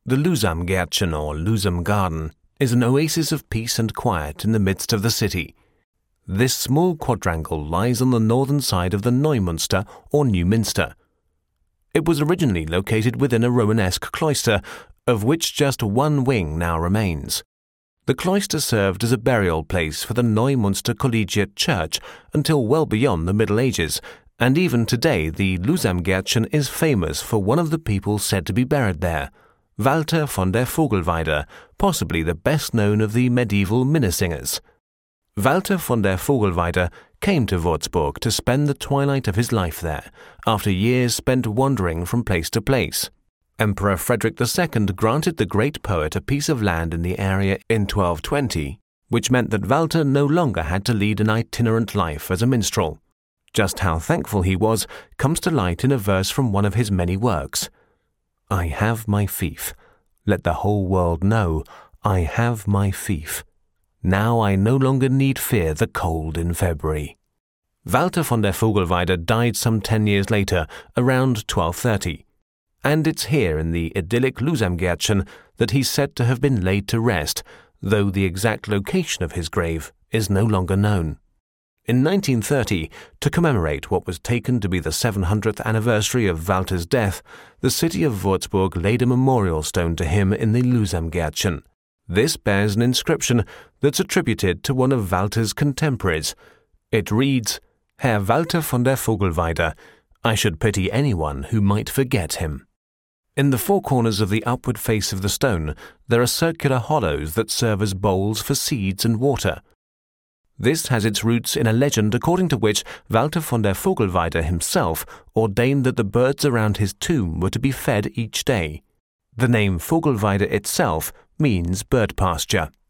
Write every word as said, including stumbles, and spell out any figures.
The Loosamgärtchen, or Loosam Garden, is an oasis of peace and quiet in the midst of the city. This small quadrangle lies on the northern side of the Neumünster, or New Minster. It was originally located within a Romanesque cloister, of which just one wing now remains. The cloister served as a burial place for the Neumünster Collegiate Church until well beyond the Middle Ages, and even today the Loosamgärtchen is famous for one of the people said to be buried there, Walter von der Vogelweide, possibly the best known of the medieval minnesingers. Walter von der Vogelweide came to Würzburg to spend the twilight of his life there, after years spent wandering from place to place. Emperor Frederick the Second granted the great poet a piece of land in the area in twelve twenty, which meant that Walter no longer had to lead an itinerant life as a minstrel. Just how thankful he was comes to light in a verse from one of his many works. I have my fief. Let the whole world know I have my fief. Now I no longer need fear the cold in February. Walter von der Vogelweide died some ten years later, around twelve thirty, and it's here in the idyllic Loosamgärtchen that he's said to have been laid to rest, though the exact location of his grave is no longer known. In nineteen thirty, to commemorate what was taken to be the seven hundredth anniversary of Walter's death, the city of Würzburg laid a memorial stone to him in the Loosamgärtchen. This bears an inscription that's attributed to one of Walter's contemporaries. It reads, Herr Walter von der Vogelweide, I should pity anyone who might forget him. In the four corners of the upward face of the stone, there are circular hollows that serve as bowls for seeds and water. This has its roots in a legend according to which Walter von der Vogelweide himself ordained that the birds around his tomb were to be fed each day. The name Vogelweide itself means bird pasture.